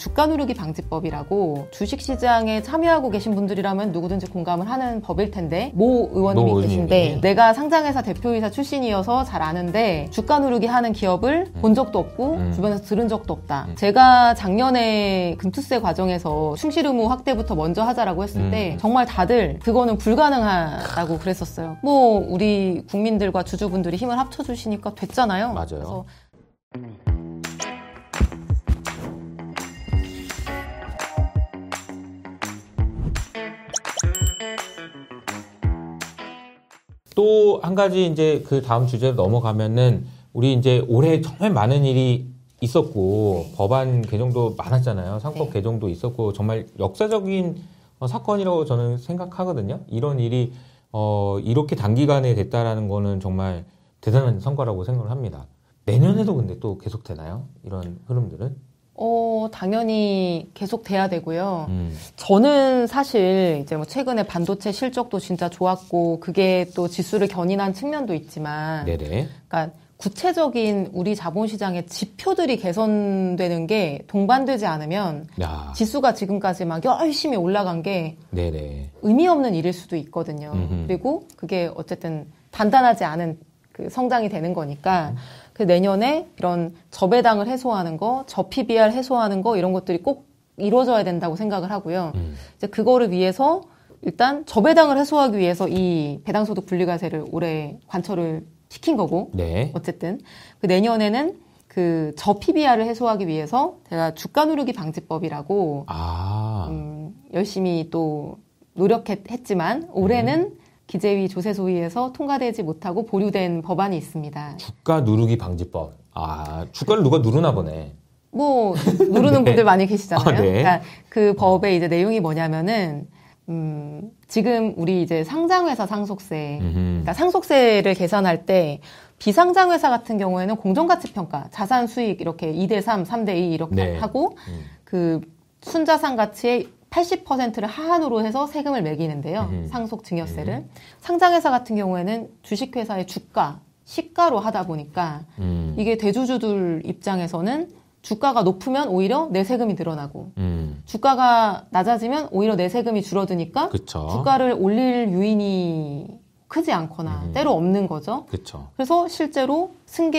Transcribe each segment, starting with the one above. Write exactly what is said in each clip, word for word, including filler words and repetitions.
주가 누르기 방지법이라고 주식시장에 참여하고 계신 분들이라면 누구든지 공감을 하는 법일 텐데 모 의원님이 노 계신데 의원님이. 내가 상장회사 대표이사 출신이어서 잘 아는데 주가 누르기 하는 기업을 음. 본 적도 없고 음. 주변에서 들은 적도 없다. 음. 제가 작년에 금투세 과정에서 충실 의무 확대부터 먼저 하자라고 했을 음. 때 정말 다들 그거는 불가능하다고 그랬었어요. 뭐 우리 국민들과 주주분들이 힘을 합쳐주시니까 됐잖아요. 맞아요. 그래서 또 한 가지 이제 그 다음 주제로 넘어가면은 우리 이제 올해 정말 많은 일이 있었고 네. 법안 개정도 많았잖아요. 상법 네. 개정도 있었고 정말 역사적인 어, 사건이라고 저는 생각하거든요. 이런 일이 어, 이렇게 단기간에 됐다라는 거는 정말 대단한 성과라고 생각을 합니다. 내년에도 근데 또 계속 되나요? 이런 흐름들은? 어, 당연히 계속 돼야 되고요. 음. 저는 사실 이제 뭐 최근에 반도체 실적도 진짜 좋았고 그게 또 지수를 견인한 측면도 있지만 네네. 그러니까 구체적인 우리 자본시장의 지표들이 개선되는 게 동반되지 않으면 야. 지수가 지금까지 막 열심히 올라간 게 네네. 의미 없는 일일 수도 있거든요. 음흠. 그리고 그게 어쨌든 단단하지 않은 그 성장이 되는 거니까 그 내년에 이런 저배당을 해소하는 거, 저피비알 해소하는 거 이런 것들이 꼭 이루어져야 된다고 생각을 하고요. 음. 이제 그거를 위해서 일단 저배당을 해소하기 위해서 이 배당소득 분리과세를 올해 관철을 시킨 거고 네. 어쨌든 그 내년에는 그 저피비알을 해소하기 위해서 제가 주가 누르기 방지법이라고 아. 음, 열심히 또 노력했지만 올해는 음. 기재위 조세소위에서 통과되지 못하고 보류된 법안이 있습니다. 주가 누르기 방지법. 아, 주가를 누가 누르나 보네. 뭐 누르는 네. 분들 많이 계시잖아요. 아, 네. 그러니까 그 법의 이제 내용이 뭐냐면은 음, 지금 우리 이제 상장회사 상속세, 음흠. 그러니까 상속세를 계산할 때 비상장회사 같은 경우에는 공정가치평가, 자산 수익 이렇게 이 대 삼, 삼 대 이 이렇게 네. 하고 음. 그 순자산 가치의 팔십 퍼센트를 하한으로 해서 세금을 매기는데요. 음흠. 상속 증여세를. 상장회사 같은 경우에는 주식회사의 주가, 시가로 하다 보니까 음. 이게 대주주들 입장에서는 주가가 높으면 오히려 내 세금이 늘어나고 음. 주가가 낮아지면 오히려 내 세금이 줄어드니까 그쵸. 주가를 올릴 요인이 크지 않거나 음. 때로 없는 거죠. 그쵸. 그래서 실제로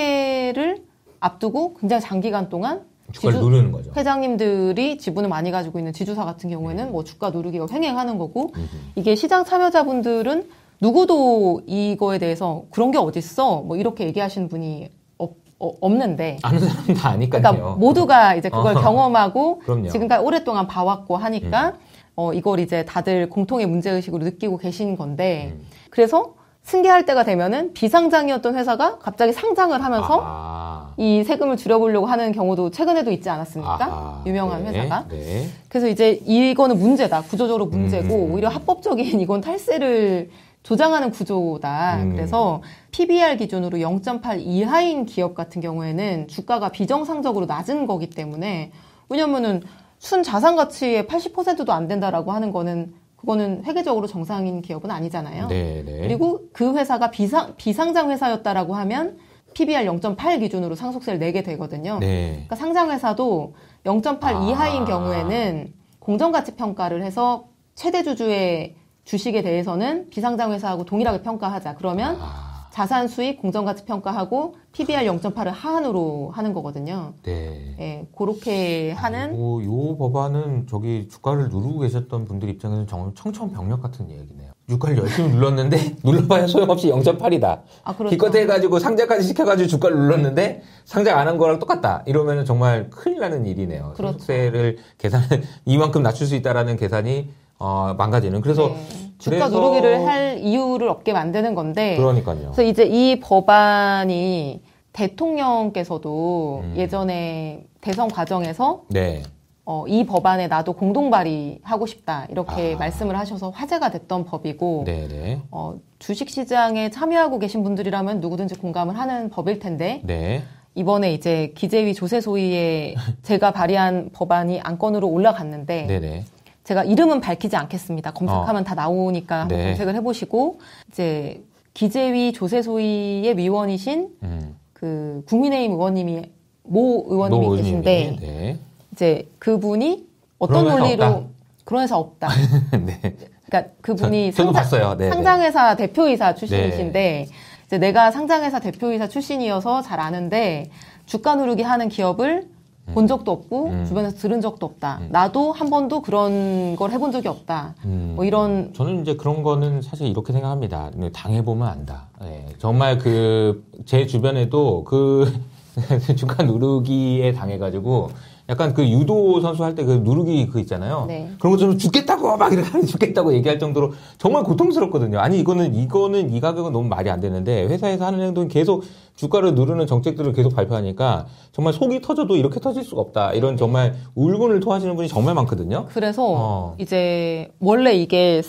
승계를 앞두고 굉장히 장기간 동안 주가를 지주- 누르는 거죠. 회장님들이 지분을 많이 가지고 있는 지주사 같은 경우에는 뭐 주가 누르기가 횡행하는 거고 음흠. 이게 시장 참여자분들은 누구도 이거에 대해서 그런 게 어딨어 뭐 이렇게 얘기하시는 분이 없, 어, 없는데 아는 사람 다 아니까요. 그러니까 모두가 이제 그걸 어허. 경험하고 그럼요. 지금까지 오랫동안 봐왔고 하니까 어, 이걸 이제 다들 공통의 문제의식으로 느끼고 계신 건데 음. 그래서 승계할 때가 되면은 비상장이었던 회사가 갑자기 상장을 하면서 아. 이 세금을 줄여보려고 하는 경우도 최근에도 있지 않았습니까? 아하. 유명한 네. 회사가. 네. 그래서 이제 이거는 문제다. 구조적으로 문제고 음. 오히려 합법적인 이건 탈세를 조장하는 구조다. 음. 그래서 피비알 기준으로 영 점 팔 이하인 기업 같은 경우에는 주가가 비정상적으로 낮은 거기 때문에 왜냐면은 순 자산 가치의 팔십 퍼센트도 안 된다라고 하는 거는 그거는 회계적으로 정상인 기업은 아니잖아요. 네, 네. 그리고 그 회사가 비상, 비상장 회사였다라고 하면 피비알 영 점 팔 기준으로 상속세를 내게 되거든요. 네. 그러니까 상장회사도 영 점 팔 아. 이하인 경우에는 공정가치 평가를 해서 최대 주주의 주식에 대해서는 비상장 회사하고 동일하게 평가하자. 그러면 아. 자산 수익 공정가치 평가하고 피비알 영 점 팔을 하한으로 하는 거거든요. 네. 예, 그렇게 하는 오, 요 법안은 저기 주가를 누르고 계셨던 분들 입장에서는 정말 청천벽력 같은 얘기네요. 주가를 열심히 눌렀는데 눌러봐야 소용없이 영 점 팔이다. 아, 그렇죠. 기껏 해가지고 상장까지 시켜가지고 주가를 눌렀는데 상장 안 한 거랑 똑같다. 이러면은 정말 큰일 나는 일이네요. 그렇죠. 소득세를 계산을 이만큼 낮출 수 있다라는 계산이 어, 망가지는. 그래서 네, 주가 그래서- 누르기를 할 이유를 없게 만드는 건데 그러니까요. 그래서 이제 이 법안이 대통령께서도 음. 예전에 대선 과정에서 네. 어, 이 법안에 나도 공동 발의하고 싶다 이렇게 아. 말씀을 하셔서 화제가 됐던 법이고 네네. 어, 주식시장에 참여하고 계신 분들이라면 누구든지 공감을 하는 법일 텐데 네. 이번에 이제 기재위 조세소위에 제가 발의한 법안이 안건으로 올라갔는데 네네. 제가 이름은 밝히지 않겠습니다. 검색하면 어. 다 나오니까 한번 네. 검색을 해보시고 이제 기재위 조세소위의 위원이신 음. 그 국민의힘 의원님이 모 의원님이 노 계신데 의원님이, 네. 이제 그분이 어떤 그런 회사 논리로 없다. 그런 회사 없다. 네. 그러니까 그분이 저, 저도 상장, 봤어요. 네, 상장회사 대표이사 출신이신데 네. 이제 내가 상장회사 대표이사 출신이어서 잘 아는데 주가 누르기 하는 기업을 음. 본 적도 없고 음. 주변에서 들은 적도 없다. 음. 나도 한 번도 그런 걸 해본 적이 없다. 음. 뭐 이런 저는 이제 그런 거는 사실 이렇게 생각합니다. 당해보면 안다. 네. 정말 그 제 주변에도 그 주가 누르기에 당해가지고 약간 그 유도 선수 할 때 그 누르기 그 있잖아요. 네. 그런 것처럼 죽겠다고 막 이렇게 죽겠다고 얘기할 정도로 정말 고통스럽거든요. 아니 이거는 이거는 이 가격은 너무 말이 안 되는데 회사에서 하는 행동이 계속 주가를 누르는 정책들을 계속 발표하니까 정말 속이 터져도 이렇게 터질 수가 없다. 이런 정말 울분을 토하시는 분이 정말 많거든요. 그래서 어. 이제 원래 이게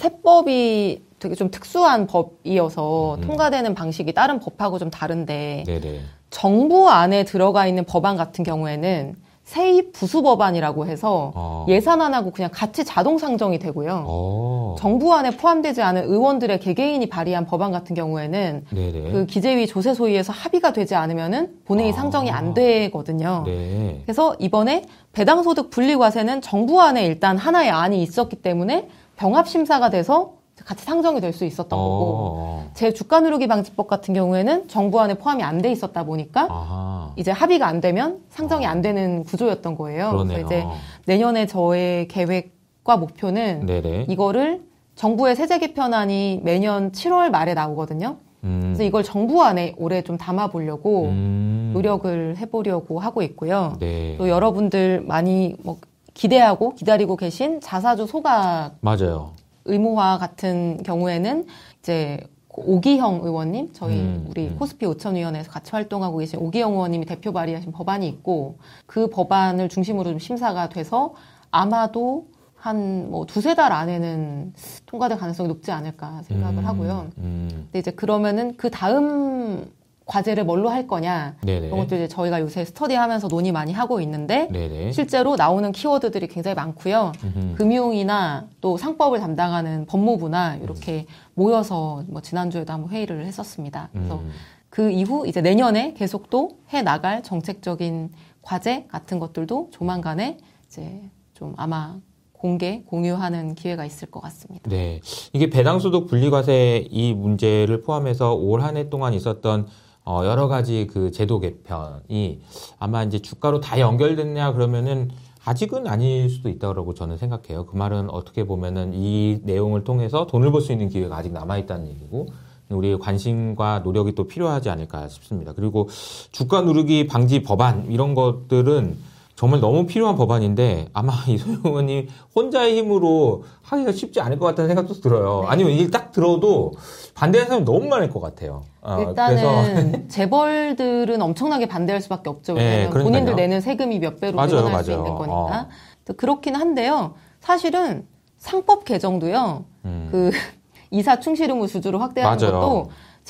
세법이 되게 좀 특수한 법이어서 음. 통과되는 방식이 다른 법하고 좀 다른데 네네. 정부 안에 들어가 있는 법안 같은 경우에는 세입 부수 법안이라고 해서 어. 예산안하고 그냥 같이 자동 상정이 되고요. 어. 정부 안에 포함되지 않은 의원들의 개개인이 발의한 법안 같은 경우에는 네네. 그 기재위 조세소위에서 합의가 되지 않으면은 본회의 아. 상정이 안 되거든요. 네. 그래서 이번에 배당소득 분리과세는 정부 안에 일단 하나의 안이 있었기 때문에 병합심사가 돼서 같이 상정이 될 수 있었던 어. 거고 제 주가 누르기 방지법 같은 경우에는 정부 안에 포함이 안 돼 있었다 보니까 아하. 이제 합의가 안 되면 상정이 안 되는 구조였던 거예요. 그러네요. 그래서 이제 내년에 저의 계획과 목표는 네네. 이거를 정부의 세제 개편안이 매년 칠월 말에 나오거든요. 음. 그래서 이걸 정부 안에 올해 좀 담아보려고 음. 노력을 해보려고 하고 있고요. 네. 또 여러분들 많이 뭐 기대하고 기다리고 계신 자사주 소각 맞아요. 의무화 같은 경우에는 이제 오기형 의원님, 저희 음, 우리 음. 코스피 오천위원회에서 같이 활동하고 계신 오기형 의원님이 대표 발의하신 법안이 있고 그 법안을 중심으로 좀 심사가 돼서 아마도 한 뭐 두세 달 안에는 통과될 가능성이 높지 않을까 생각을 음, 하고요. 음. 근데 이제 그러면은 그 다음 과제를 뭘로 할 거냐 네네. 그런 것도 이제 저희가 요새 스터디하면서 논의 많이 하고 있는데 네네. 실제로 나오는 키워드들이 굉장히 많고요. 음흠. 금융이나 또 상법을 담당하는 법무부나 이렇게 모여서 뭐 지난주에도 한번 회의를 했었습니다. 그래서 음. 그 이후 이제 내년에 계속 또 해 나갈 정책적인 과제 같은 것들도 조만간에 이제 좀 아마 공개, 공유하는 기회가 있을 것 같습니다. 네. 이게 배당소득 분리과세 이 문제를 포함해서 올 한 해 동안 있었던 어, 여러 가지 그 제도 개편이 아마 이제 주가로 다 연결됐냐 그러면은 아직은 아닐 수도 있다고 저는 생각해요. 그 말은 어떻게 보면은 이 내용을 통해서 돈을 벌 수 있는 기회가 아직 남아있다는 얘기고 우리의 관심과 노력이 또 필요하지 않을까 싶습니다. 그리고 주가 누르기 방지 법안 이런 것들은 정말 너무 필요한 법안인데 아마 이소영 의원이 혼자의 힘으로 하기가 쉽지 않을 것 같다는 생각도 들어요. 네. 아니면 이게 딱 들어도 반대하는 사람이 너무 많을 것 같아요. 어, 일단은 그래서 재벌들은 엄청나게 반대할 수밖에 없죠. 네, 왜냐하면 그러니까요. 본인들 내는 세금이 몇 배로 맞아요, 늘어날 수 맞아요. 있는 거니까. 어. 또 그렇긴 한데요. 사실은 상법 개정도요. 음. 그 이사 충실 의무 주주로 확대하는 맞아요. 것도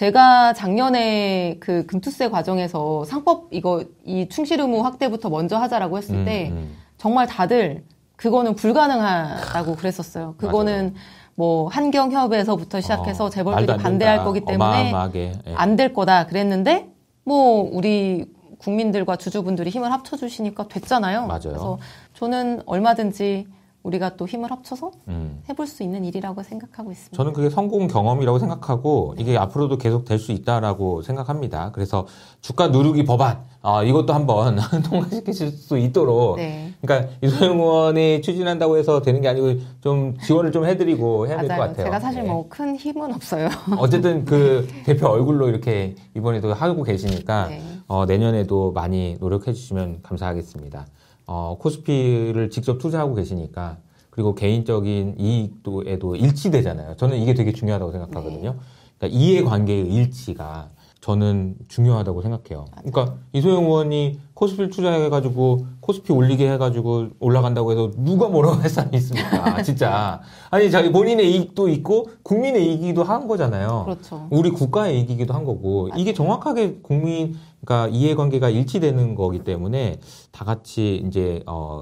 제가 작년에 그 금투세 과정에서 상법 이거 이 충실 의무 확대부터 먼저 하자라고 했을 음, 때 음. 정말 다들 그거는 불가능하다고 그랬었어요. 그거는 뭐 환경협에서부터 시작해서 어, 재벌들이 말도 안 반대할 된다. 거기 때문에 어마어마하게. 예. 안 될 거다 그랬는데 뭐 우리 국민들과 주주분들이 힘을 합쳐주시니까 됐잖아요. 맞아요. 그래서 저는 얼마든지 우리가 또 힘을 합쳐서 음. 해볼 수 있는 일이라고 생각하고 있습니다. 저는 그게 성공 경험이라고 생각하고 이게 앞으로도 계속 될 수 있다라고 생각합니다. 그래서 주가 누르기 법안 어, 이것도 한번 통과시키실 수 있도록 네. 그러니까 이소영 의원이 추진한다고 해서 되는 게 아니고 좀 지원을 좀 해드리고 해야 될 것 맞아요. 같아요. 제가 사실 네. 뭐 큰 힘은 없어요. 어쨌든 그 대표 얼굴로 이렇게 이번에도 하고 계시니까 네. 어, 내년에도 많이 노력해 주시면 감사하겠습니다. 어, 코스피를 직접 투자하고 계시니까 그리고 개인적인 이익도에도 일치되잖아요. 저는 이게 되게 중요하다고 생각하거든요. 네. 그러니까 이해관계의 일치가 저는 중요하다고 생각해요. 그러니까 이소영 의원이 코스피를 투자해가지고 코스피 올리게 해가지고 올라간다고 해서 누가 뭐라고 할 사람이 있습니까? 진짜. 아니 자기 본인의 이익도 있고 국민의 이익이기도 한 거잖아요. 그렇죠. 우리 국가의 이익이기도 한 거고 맞아요. 이게 정확하게 국민 그러니까 이해관계가 일치되는 거기 때문에 다 같이 이제 어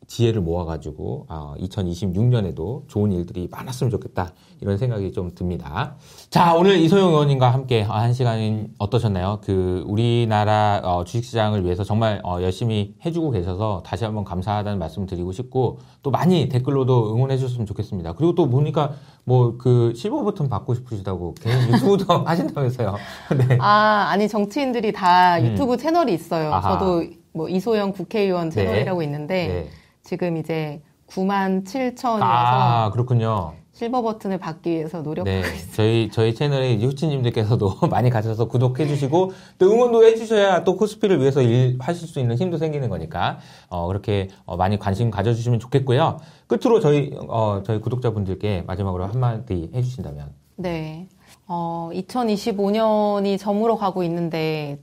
지혜를 모아가지고 어, 이천이십육 년에도 좋은 일들이 많았으면 좋겠다 이런 생각이 좀 듭니다. 자, 오늘 이소영 의원님과 함께 한 시간 어떠셨나요? 그 우리나라 어, 주식시장을 위해서 정말 어, 열심히 해주고 계셔서 다시 한번 감사하다는 말씀 드리고 싶고 또 많이 댓글로도 응원해 주셨으면 좋겠습니다. 그리고 또 보니까 뭐 그 실버 버튼 받고 싶으시다고 개인 유튜브도 하신다면서요? 네. 아, 아니 정치인들이 다 음. 유튜브 채널이 있어요. 아하. 저도 뭐 이소영 국회의원 채널이라고 네. 있는데 네. 지금 이제 구만 칠천이어서 아, 그렇군요. 실버 버튼을 받기 위해서 노력하고 네, 있어요. 저희 저희 채널에 이제 후치님들께서도 많이 가셔서 구독해 주시고 또 응원도 해주셔야 또 코스피를 위해서 일 하실 수 있는 힘도 생기는 거니까 어, 그렇게 어, 많이 관심 가져주시면 좋겠고요. 끝으로 저희 어, 저희 구독자분들께 마지막으로 한마디 해주신다면. 네, 어, 이천이십오 년이 저물어 가고 있는데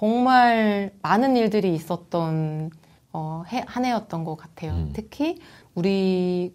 정말 많은 일들이 있었던 어, 해, 한 해였던 것 같아요. 음. 특히 우리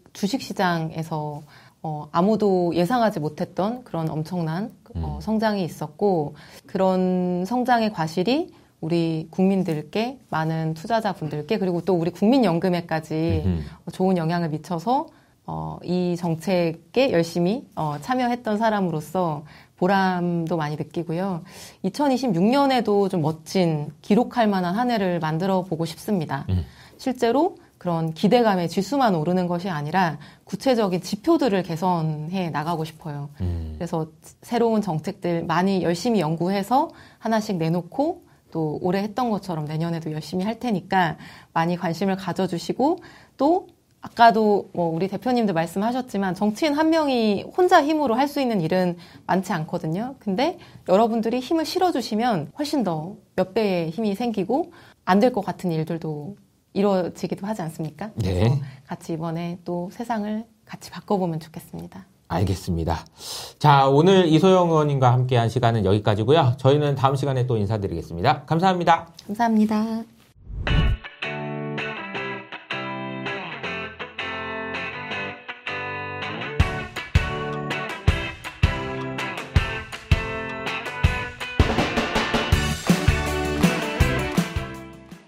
주식시장에서 어, 아무도 예상하지 못했던 그런 엄청난 어, 음. 성장이 있었고 그런 성장의 과실이 우리 국민들께 많은 투자자분들께 그리고 또 우리 국민연금에까지 음흠. 좋은 영향을 미쳐서 어, 이 정책에 열심히 어, 참여했던 사람으로서 보람도 많이 느끼고요. 이천이십육 년에도 좀 멋진 기록할 만한 한 해를 만들어 보고 싶습니다. 음. 실제로 그런 기대감의 지수만 오르는 것이 아니라 구체적인 지표들을 개선해 나가고 싶어요. 음. 그래서 새로운 정책들 많이 열심히 연구해서 하나씩 내놓고 또 올해 했던 것처럼 내년에도 열심히 할 테니까 많이 관심을 가져주시고 또 아까도 뭐 우리 대표님도 말씀하셨지만 정치인 한 명이 혼자 힘으로 할 수 있는 일은 많지 않거든요. 근데 여러분들이 힘을 실어주시면 훨씬 더 몇 배의 힘이 생기고 안 될 것 같은 일들도 이루어지기도 하지 않습니까? 네. 그래서 같이 이번에 또 세상을 같이 바꿔보면 좋겠습니다. 알겠습니다. 자, 오늘 이소영 의원님과 함께한 시간은 여기까지고요. 저희는 다음 시간에 또 인사드리겠습니다. 감사합니다. 감사합니다.